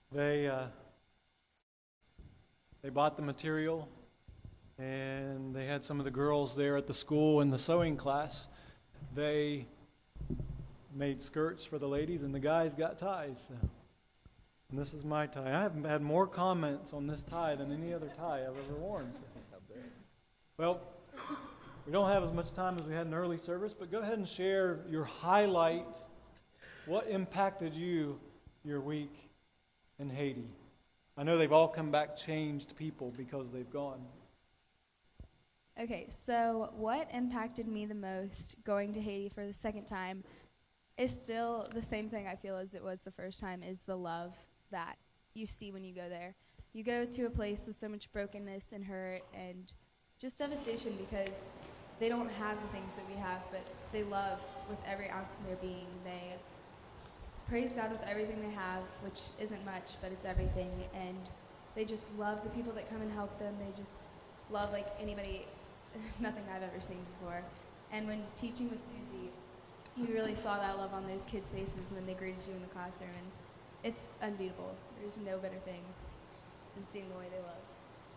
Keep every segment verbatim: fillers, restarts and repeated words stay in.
They uh, they bought the material, and they had some of the girls there at the school in the sewing class. They made skirts for the ladies, and the guys got ties. And this is my tie. I have had more comments on this tie than any other tie I've ever worn. Well, we don't have as much time as we had in early service, but go ahead and share your highlight. What impacted you your week in Haiti? I know they've all come back changed people because they've gone. Okay, so what impacted me the most going to Haiti for the second time is still the same thing I feel as it was the first time, is the love that you see when you go there. You go to a place with so much brokenness and hurt and just devastation because they don't have the things that we have, but they love with every ounce of their being. They praise God with everything they have, which isn't much, but it's everything. And they just love the people that come and help them. They just love like anybody, nothing I've ever seen before. And when teaching with Susie, you really saw that love on those kids' faces when they greeted you in the classroom. And it's unbeatable. There's no better thing than seeing the way they love.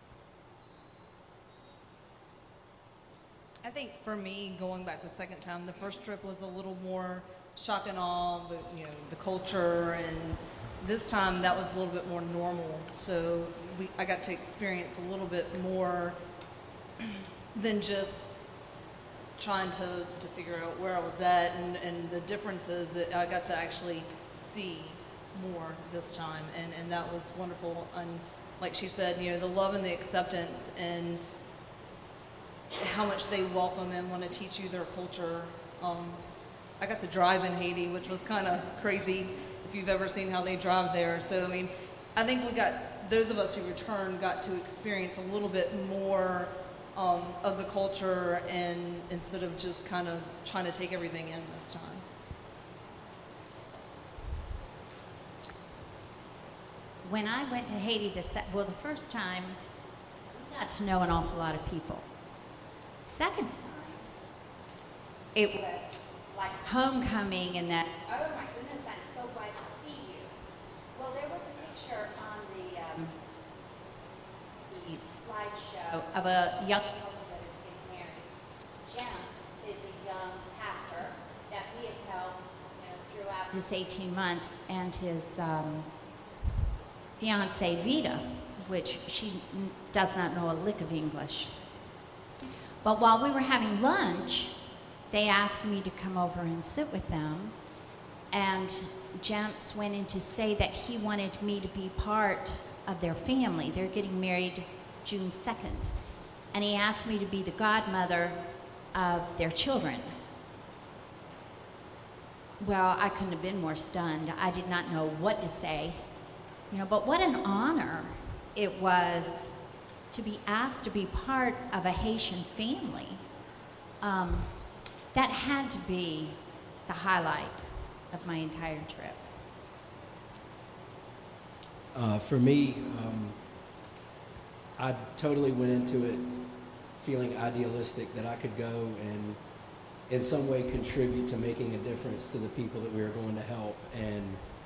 I think for me, going back the second time, the first trip was a little more shock and awe, the you know the culture, and this time that was a little bit more normal. So we, I got to experience a little bit more than just trying to, to figure out where I was at and, and the differences. That I got to actually see more this time, and, and that was wonderful. And like she said, you know, the love and the acceptance and how much they welcome and want to teach you their culture. Um, I got to drive in Haiti, which was kind of crazy if you've ever seen how they drive there. So, I mean, I think we got, those of us who returned got to experience a little bit more um, of the culture, and instead of just kind of trying to take everything in this time. When I went to Haiti, this well, the first time, I got to know an awful lot of people. Second time, it was like homecoming, and that, oh my goodness, I'm so glad to see you. Well, there was a picture on the, um, the slideshow of a young couple that is getting married. James is a young pastor that we have helped, you know, throughout this eighteen months, and his um, fiancee Vita, which she n- does not know a lick of English. But while we were having lunch, they asked me to come over and sit with them. And James went in to say that he wanted me to be part of their family. They're getting married June second. And he asked me to be the godmother of their children. Well, I couldn't have been more stunned. I did not know what to say. You know, but what an honor it was to be asked to be part of a Haitian family. Um, that had to be the highlight of my entire trip. Uh, for me, um, I totally went into it feeling idealistic that I could go and in some way contribute to making a difference to the people that we were going to help. And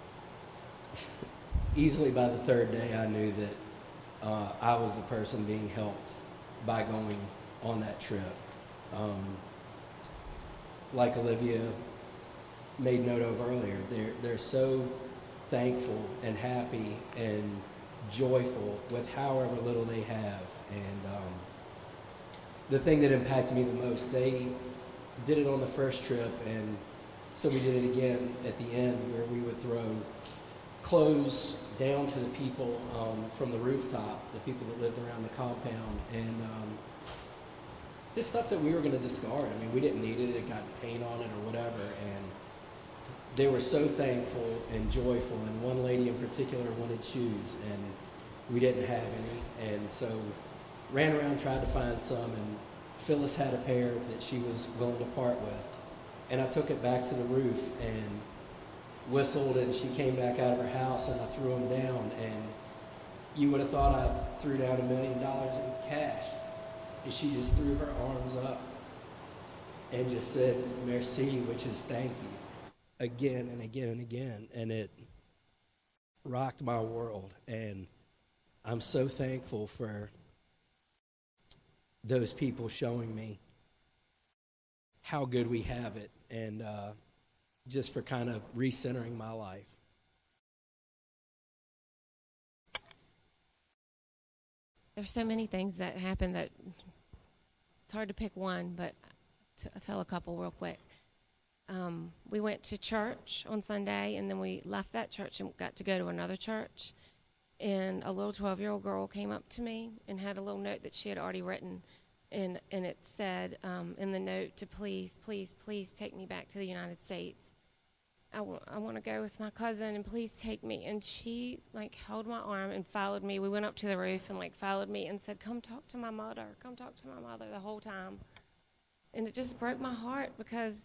easily by the third day, I knew that uh, I was the person being helped by going on that trip. Um, like Olivia made note of earlier, they're, they're so thankful and happy and joyful with however little they have. And um, the thing that impacted me the most, they did it on the first trip, and so we did it again at the end, where we would throw clothes down to the people um, from the rooftop, the people that lived around the compound, and um, just stuff that we were going to discard. I mean, we didn't need it. It got paint on it or whatever, and they were so thankful and joyful. And one lady in particular wanted shoes, and we didn't have any, and so ran around, tried to find some, and Phyllis had a pair that she was willing to part with. And I took it back to the roof and whistled, and she came back out of her house, and I threw them down. And you would have thought I threw down a million dollars in cash. And she just threw her arms up and just said, merci, which is thank you, again and again and again. And it rocked my world. And I'm so thankful for those people showing me how good we have it, and uh, just for kind of recentering my life. There's so many things that happen that it's hard to pick one, but t- I'll tell a couple real quick. Um, we went to church on Sunday, and then we left that church and got to go to another church. And a little twelve-year-old girl came up to me and had a little note that she had already written. And, and it said um, in the note to please, please, please take me back to the United States. I, w- I want to go with my cousin, and please take me. And she, like, held my arm and followed me. We went up to the roof and, like, followed me and said, come talk to my mother. Come talk to my mother the whole time. And it just broke my heart because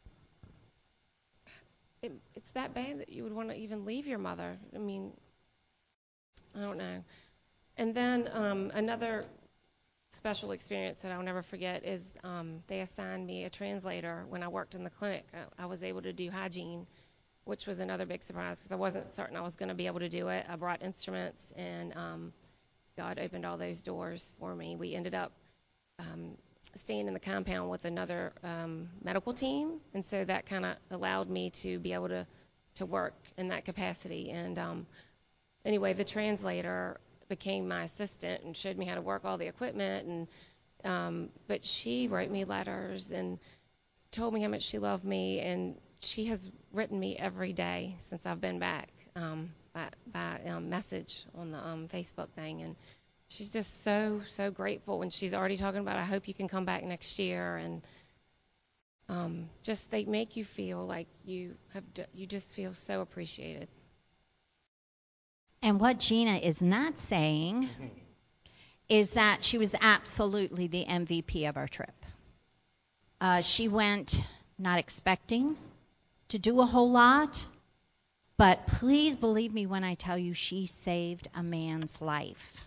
it, it's that bad that you would want to even leave your mother. I mean, I don't know. And then um, another special experience that I'll never forget is um, they assigned me a translator when I worked in the clinic. I, I was able to do hygiene, which was another big surprise because I wasn't certain I was going to be able to do it. I brought instruments, and um, God opened all those doors for me. We ended up um, staying in the compound with another um, medical team, and so that kind of allowed me to be able to, to work in that capacity. And um, anyway, the translator became my assistant and showed me how to work all the equipment, and um, but she wrote me letters and told me how much she loved me, and she has written me every day since I've been back um, by, by um, message on the um, Facebook thing, and she's just so so grateful, and she's already talking about I hope you can come back next year, and um, just they make you feel like you have you just feel so appreciated. And what Gina is not saying is that she was absolutely the M V P of our trip. Uh, she went not expecting to do a whole lot, but please believe me when I tell you she saved a man's life.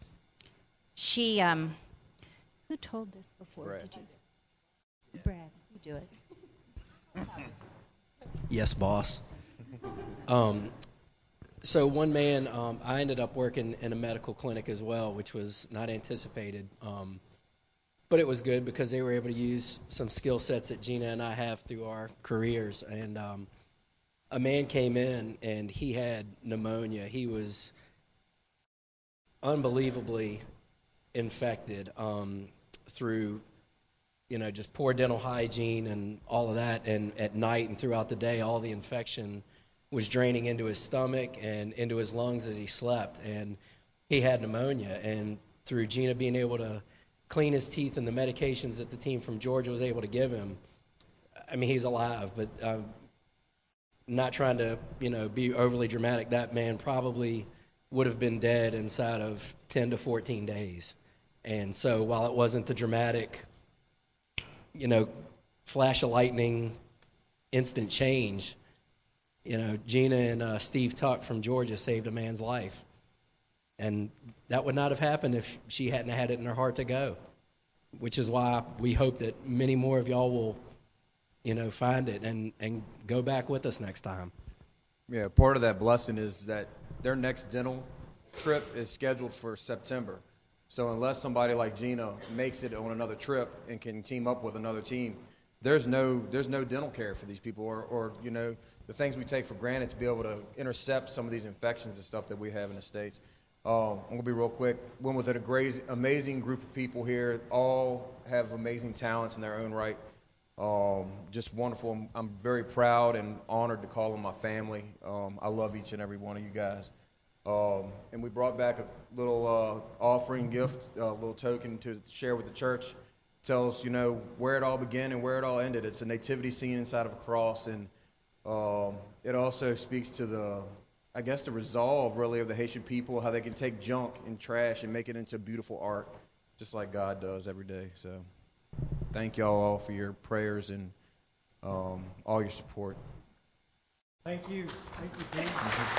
She, um, who told this before? Brad. Did you? Brad, you do it. Yes, boss. Um, so one man, um, I ended up working in a medical clinic as well, which was not anticipated. Um, but it was good because they were able to use some skill sets that Gina and I have through our careers. And um, a man came in, and he had pneumonia. He was unbelievably infected um, through, you know, just poor dental hygiene and all of that. And at night and throughout the day, all the infection was draining into his stomach and into his lungs as he slept. And he had pneumonia. And through Gina being able to clean his teeth and the medications that the team from Georgia was able to give him, I mean, he's alive. But um, not trying to, you know, be overly dramatic, that man probably would have been dead inside of ten to fourteen days. And so while it wasn't the dramatic, you know, flash of lightning, instant change, you know, Gina and uh, Steve Tuck from Georgia saved a man's life. And that would not have happened if she hadn't had it in her heart to go, which is why we hope that many more of y'all will, you know, find it and, and go back with us next time. Yeah, part of that blessing is that their next dental trip is scheduled for September. So unless somebody like Gina makes it on another trip and can team up with another team, there's no there's no dental care for these people, or, or you know, the things we take for granted to be able to intercept some of these infections and stuff that we have in the States. Um, I'm going to be real quick. Went with an gra- amazing group of people here. All have amazing talents in their own right. Um, just wonderful. I'm, I'm very proud and honored to call them my family. Um, I love each and every one of you guys. Um, and we brought back a little uh, offering gift, a little token to share with the church. Tells, you know, where it all began and where it all ended. It's a nativity scene inside of a cross, and um, it also speaks to the, I guess, the resolve, really, of the Haitian people, how they can take junk and trash and make it into beautiful art, just like God does every day. So thank y'all all for your prayers and um, all your support. Thank you. Thank you, Dean.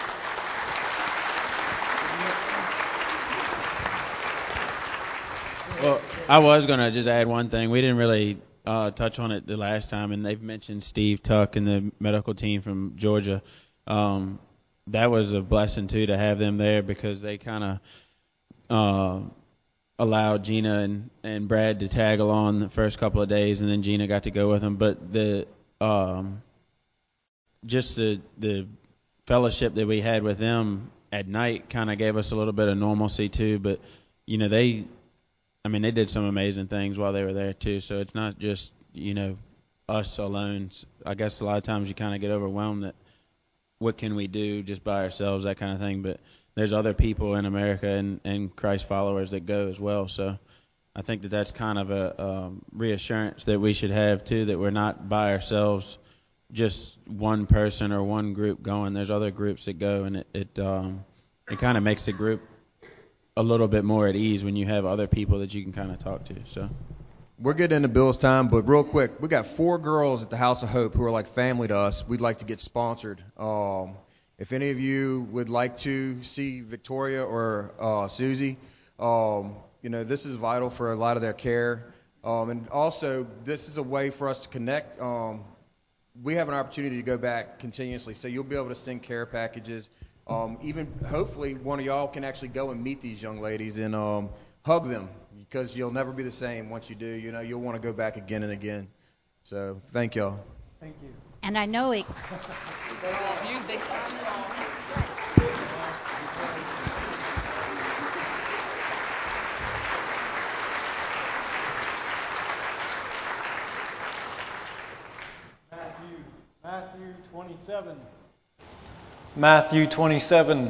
Well, I was going to just add one thing. We didn't really uh, touch on it the last time, and they've mentioned Steve Tuck and the medical team from Georgia. Um, that was a blessing too to have them there, because they kind of uh, allowed Gina and, and Brad to tag along the first couple of days, and then Gina got to go with them. But the um, just the the fellowship that we had with them at night kind of gave us a little bit of normalcy too. But you know, they, I mean, they did some amazing things while they were there too. So it's not just, you know, us alone. I guess a lot of times you kind of get overwhelmed that what can we do just by ourselves, that kind of thing. But there's other people in America and, and Christ followers that go as well. So I think that that's kind of a um, reassurance that we should have too, that we're not by ourselves, just one person or one group going. There's other groups that go, and it it, um, it kind of makes the group a little bit more at ease when you have other people that you can kind of talk to. So we're getting into Bill's time, but real quick, we got four girls at the House of Hope who are like family to us. We'd like to get sponsored. Um, if any of you would like to see Victoria or uh, Susie, um, you know, this is vital for a lot of their care. Um, and also, this is a way for us to connect. Um, we have an opportunity to go back continuously, so you'll be able to send care packages. Um, even hopefully one of y'all can actually go and meet these young ladies and um, hug them, because you'll never be the same once you do. You know, you'll want to go back again and again. So thank y'all. Thank you. And I know it. You, they cut you off. Matthew, Matthew twenty-seven. Matthew twenty-seven.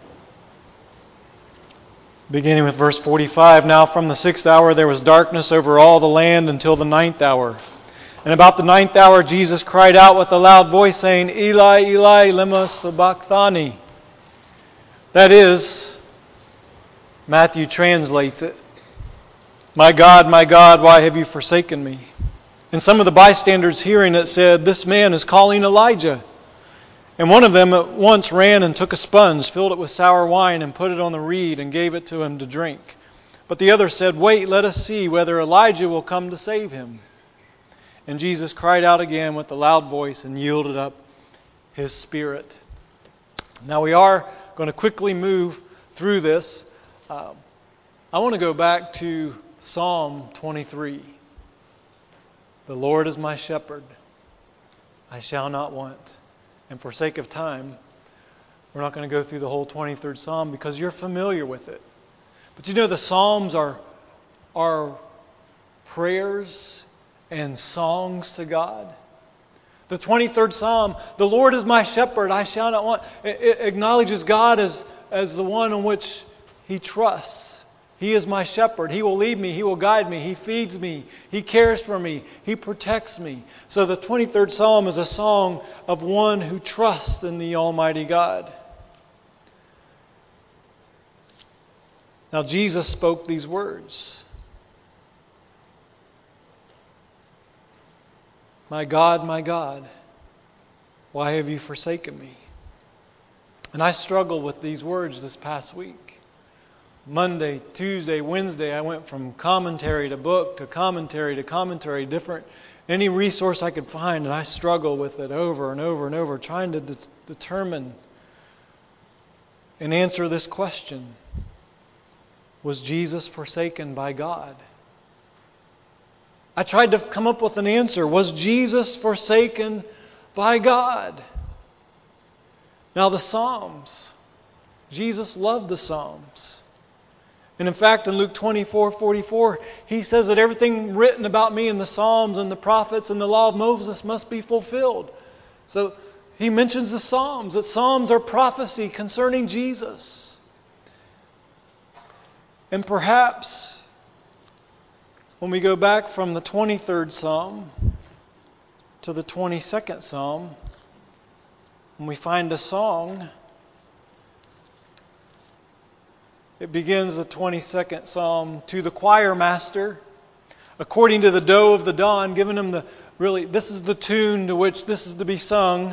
Beginning with verse forty-five. Now from the sixth hour there was darkness over all the land until the ninth hour. And about the ninth hour Jesus cried out with a loud voice, saying, Eli, Eli, lema sabachthani. That is, Matthew translates it, My God, my God, why have you forsaken me? And some of the bystanders hearing it said, This man is calling Elijah. And one of them at once ran and took a sponge, filled it with sour wine, and put it on the reed, and gave it to him to drink. But the other said, Wait, let us see whether Elijah will come to save him. And Jesus cried out again with a loud voice and yielded up his spirit. Now we are going to quickly move through this. Uh, I want to go back to Psalm twenty-three. The Lord is my shepherd, I shall not want. And for sake of time, we're not going to go through the whole twenty-third Psalm because you're familiar with it. But you know, the Psalms are, are prayers and songs to God. The twenty-third Psalm, the Lord is my shepherd, I shall not want. It, it acknowledges God as, as the one in which he trusts. He is my shepherd. He will lead me. He will guide me. He feeds me. He cares for me. He protects me. So the twenty-third Psalm is a song of one who trusts in the Almighty God. Now Jesus spoke these words. My God, my God, why have you forsaken me? And I struggled with these words this past week. Monday, Tuesday, Wednesday, I went from commentary to book to commentary to commentary, different, any resource I could find, and I struggled with it over and over and over, trying to de- determine and answer this question. Was Jesus forsaken by God? I tried to come up with an answer. Was Jesus forsaken by God? Now the Psalms. Jesus loved the Psalms. And in fact, in Luke twenty-four forty-four, he says that everything written about me in the Psalms and the prophets and the law of Moses must be fulfilled. So he mentions the Psalms, that Psalms are prophecy concerning Jesus. And perhaps when we go back from the twenty-third Psalm to the twenty-second Psalm, when we find a song, it begins the twenty-second Psalm, to the choir master, according to the doe of the dawn, giving him the, really, this is the tune to which this is to be sung.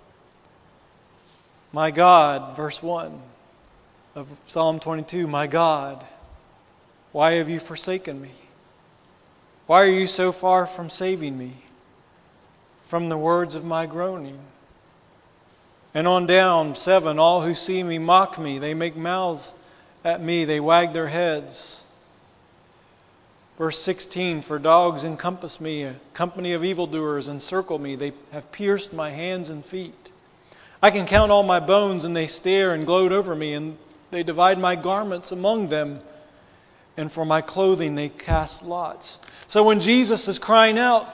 My God, verse one of Psalm twenty-two, my God, why have you forsaken me? Why are you so far from saving me from the words of my groaning? And on down, seven, all who see me mock me. They make mouths at me. They wag their heads. Verse sixteen, for dogs encompass me, a company of evildoers encircle me. They have pierced my hands and feet. I can count all my bones, and they stare and gloat over me, and they divide my garments among them, and for my clothing they cast lots. So when Jesus is crying out,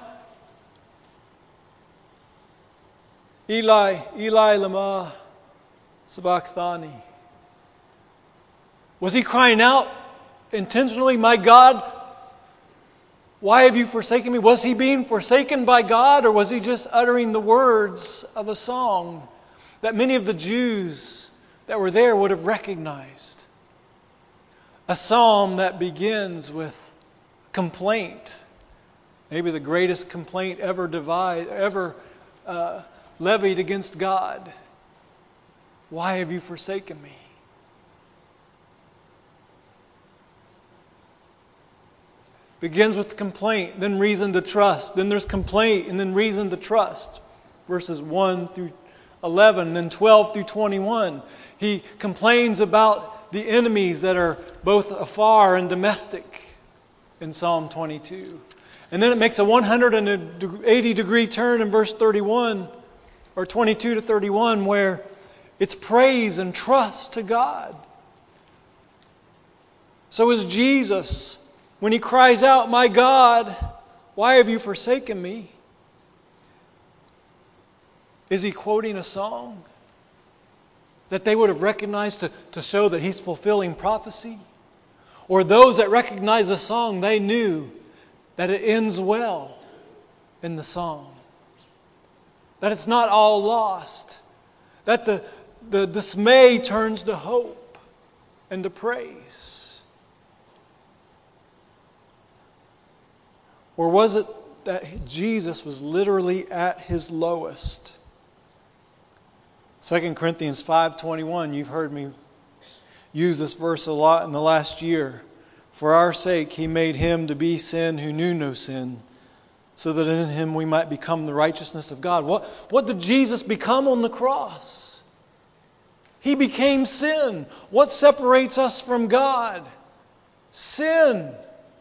Eli, Eli, lama sabachthani, was he crying out intentionally, my God, why have you forsaken me? Was he being forsaken by God, or was he just uttering the words of a song that many of the Jews that were there would have recognized? A psalm that begins with complaint, maybe the greatest complaint ever divide, ever uh, levied against God. Why have you forsaken me? Begins with complaint, then reason to trust. Then there's complaint, and then reason to trust. Verses one through eleven, then twelve through twenty-one. He complains about the enemies that are both afar and domestic in Psalm twenty-two. And then it makes a one hundred eighty degree turn in verse thirty-one, or twenty-two to thirty-one, where it's praise and trust to God. So is Jesus, when he cries out, my God, why have you forsaken me? Is he quoting a song that they would have recognized to, to show that he's fulfilling prophecy? Or those that recognize the song, they knew that it ends well in the song. That it's not all lost. That the, the dismay turns to hope and to praise. Or was it that Jesus was literally at his lowest? Second Corinthians five twenty-one, you've heard me use this verse a lot in the last year. For our sake he made him to be sin who knew no sin, so that in him we might become the righteousness of God. What, what did Jesus become on the cross? He became sin. What separates us from God? Sin.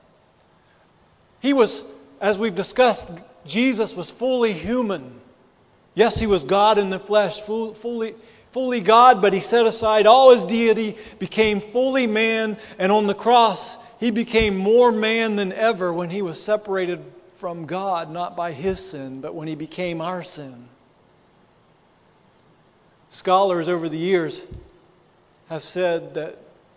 He was, as we've discussed, Jesus was fully human. Yes, he was God in the flesh, fully, fully God, but he set aside all his deity, became fully man, and on the cross he became more man than ever when he was separated from God, not by his sin, but when he became our sin. Scholars over the years have said that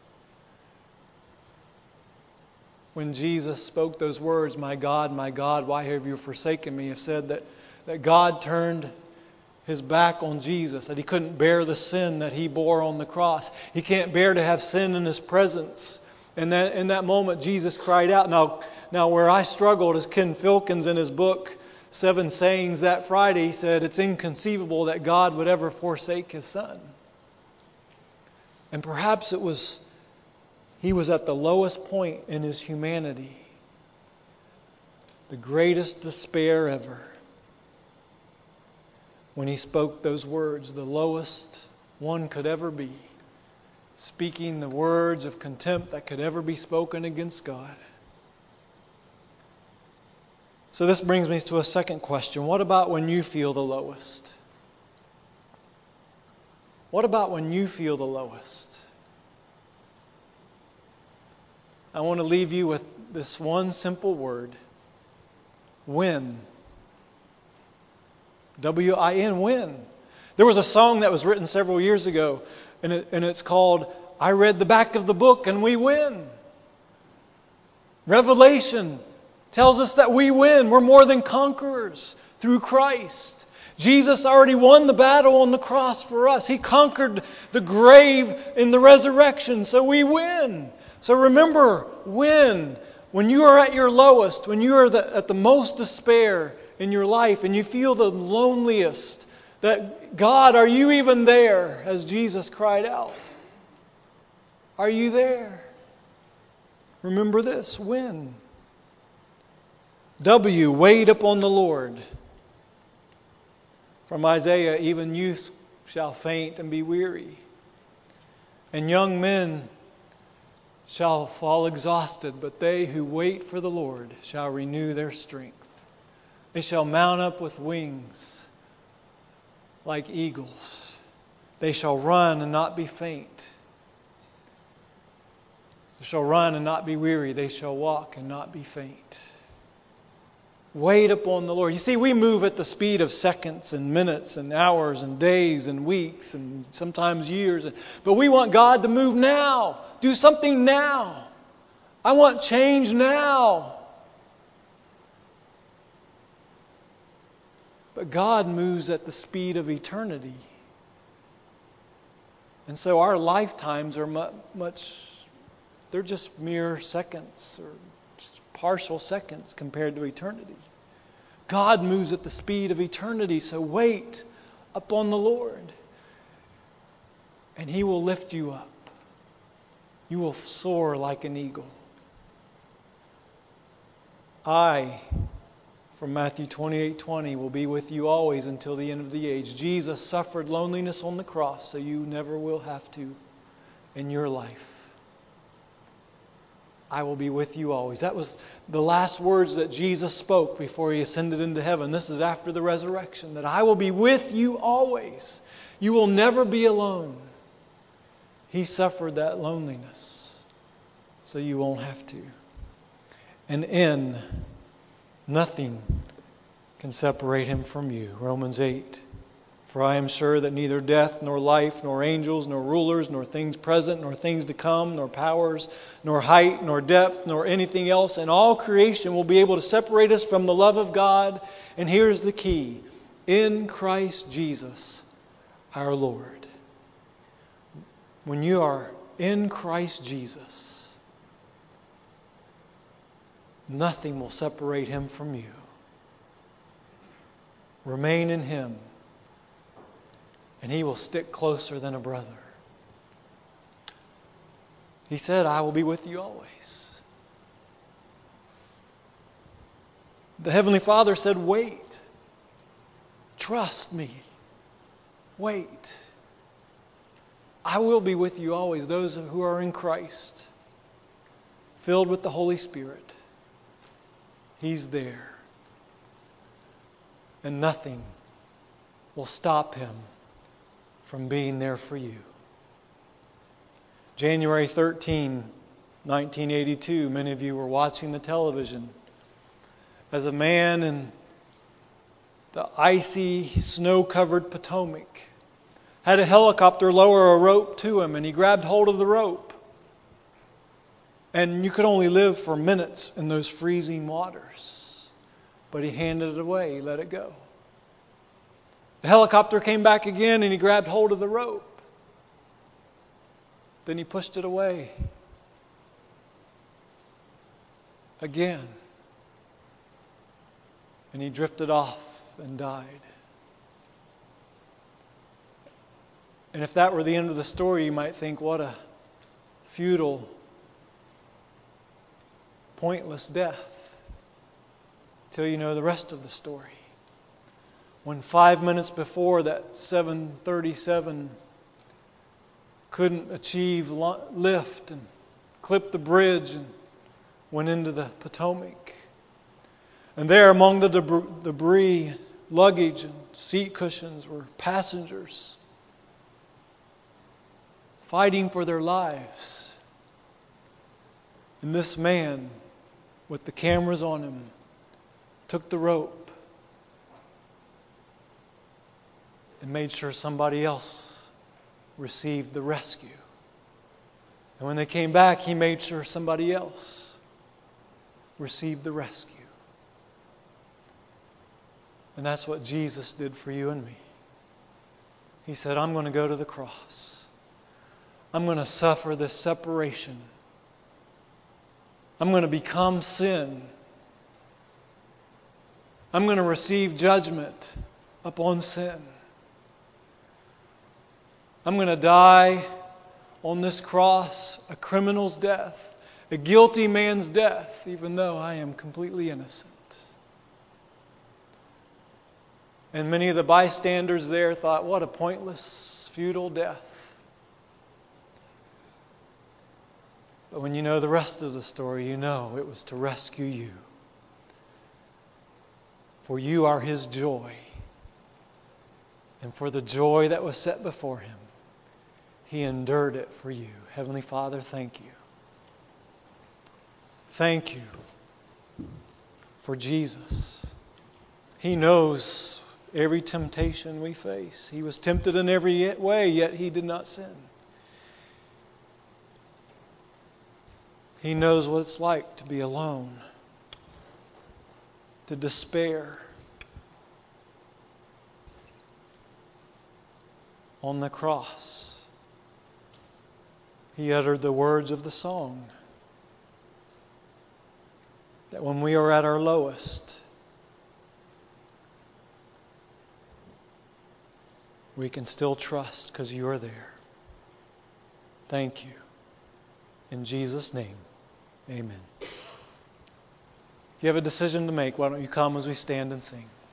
when Jesus spoke those words, my God, my God, why have you forsaken me? Have said that, that God turned his back on Jesus, that he couldn't bear the sin that he bore on the cross. He can't bear to have sin in his presence. And that in that moment, Jesus cried out. Now, now where I struggled is Ken Filkins in his book, Seven Sayings that Friday, he said it's inconceivable that God would ever forsake his Son. And perhaps it was He was at the lowest point in his humanity. The greatest despair ever. When he spoke those words, the lowest one could ever be. Speaking the words of contempt that could ever be spoken against God. So this brings me to a second question. What about when you feel the lowest? What about when you feel the lowest? I want to leave you with this one simple word. Win. W I N, win. There was a song that was written several years ago, and, it, and it's called, I Read the Back of the Book and We Win. Revelation tells us that we win. We're more than conquerors through Christ. Jesus already won the battle on the cross for us. He conquered the grave in the resurrection, so we win. So remember, win. When you are at your lowest, when you are the, at the most despair in your life and you feel the loneliest, that God, are you even there? As Jesus cried out. Are you there? Remember this, win. W, wait upon the Lord. From Isaiah, even youth shall faint and be weary, and young men shall fall exhausted, but they who wait for the Lord shall renew their strength. They shall mount up with wings like eagles. They shall run and not be faint. They shall run and not be weary. They shall walk and not be faint. Wait upon the Lord. You see, we move at the speed of seconds and minutes and hours and days and weeks and sometimes years. But we want God to move now. Do something now. I want change now. But God moves at the speed of eternity. And so our lifetimes are much, they're just mere seconds or just partial seconds compared to eternity. God moves at the speed of eternity, so wait upon the Lord. And He will lift you up. You will soar like an eagle. I, from Matthew twenty-eight twenty, will be with you always until the end of the age. Jesus suffered loneliness on the cross, so you never will have to in your life. I will be with you always. That was the last words that Jesus spoke before He ascended into heaven. This is after the resurrection, that I will be with you always. You will never be alone. He suffered that loneliness, so you won't have to. And in nothing can separate Him from you. Romans eight. For I am sure that neither death, nor life, nor angels, nor rulers, nor things present, nor things to come, nor powers, nor height, nor depth, nor anything else in all creation will be able to separate us from the love of God. And here's the key. In Christ Jesus, our Lord. When you are in Christ Jesus, nothing will separate Him from you. Remain in Him, and He will stick closer than a brother. He said, I will be with you always. The Heavenly Father said, wait. Trust me. Wait. I will be with you always, those who are in Christ, filled with the Holy Spirit. He's there. And nothing will stop Him from being there for you. January thirteenth, nineteen eighty-two, many of you were watching the television as a man in the icy, snow-covered Potomac had a helicopter lower a rope to him, and he grabbed hold of the rope. And you could only live for minutes in those freezing waters. But he handed it away, he let it go. The helicopter came back again and he grabbed hold of the rope. Then he pushed it away. Again. And he drifted off and died. And if that were the end of the story, you might think, what a futile, pointless death. Till you know the rest of the story. When five minutes before that seven thirty-seven couldn't achieve lift and clipped the bridge and went into the Potomac. And there among the debris, luggage and seat cushions were passengers fighting for their lives. And this man, with the cameras on him, took the rope and made sure somebody else received the rescue. And when they came back, he made sure somebody else received the rescue. And that's what Jesus did for you and me. He said, I'm going to go to the cross. I'm going to suffer this separation. I'm going to become sin. I'm going to receive judgment upon sin. I'm going to die on this cross a criminal's death, a guilty man's death, even though I am completely innocent. And many of the bystanders there thought, what a pointless, futile death. But when you know the rest of the story, you know it was to rescue you. For you are His joy. And for the joy that was set before Him, He endured it for you. Heavenly Father, thank you. Thank you for Jesus. He knows every temptation we face. He was tempted in every way, yet He did not sin. He knows what it's like to be alone, to despair. On the cross, He uttered the words of the song that when we are at our lowest, we can still trust because you are there. Thank you. In Jesus' name, amen. If you have a decision to make, why don't you come as we stand and sing?